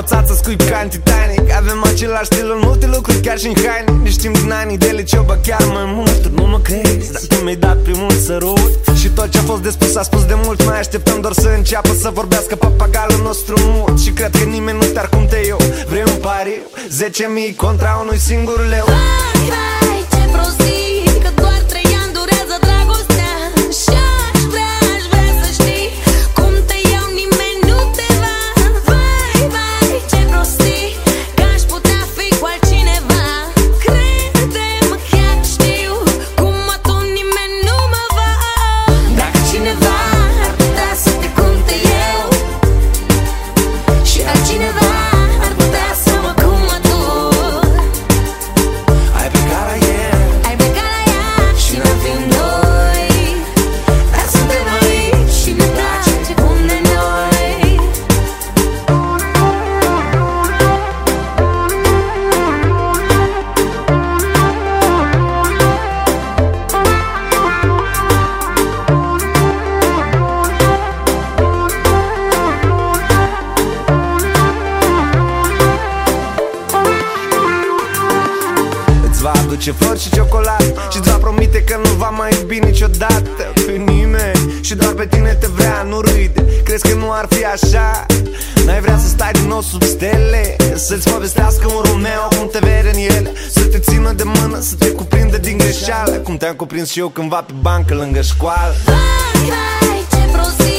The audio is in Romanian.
învățat să scuip ca în Titanic. Avem același stil în multe lucruri, chiar și în haine. Ne știm din anii de liceu, bă chiar mai mult. Tu nu mă crezi, dar tu mi-ai dat primul sărut. Și tot ce a fost de spus s-a spus de mult. Mai așteptăm doar să înceapă să vorbească papagalul nostru mut. Și cred că nimeni nu te-ar cum te eu. Vrei un pariu? 10.000 contra unui singur leu. Vai, ce prostii, că doar 3 ani durează dragostea. Și-aș vrea să știi cum te iau, nimeni nu te va. Vai, ce prostii, că aș putea fi cu altcineva. Crede-mă, chiar știu cum atunci nimeni nu mă va. Dacă cineva ar putea să te cunte eu și altcineva ar putea să mă cumă tu. Ai plecat la el, Ai plecat la ea și n-am fi noi, dar suntem aici și ne place cum de noi. îți va aduce flori și ciocolată și îți va promite că nu va mai iubi niciodată pe nimeni. Și doar pe tine te vrea, nu râde. Crezi că nu ar fi așa? N-ai vrea să stai din nou sub stele, să-ți povestească un Romeo cum te vede în ele, să te țină de mână, să te cuprindă din greșeală, cum te-am cuprins și eu cândva pe bancă lângă școală. Vai, ce prostii,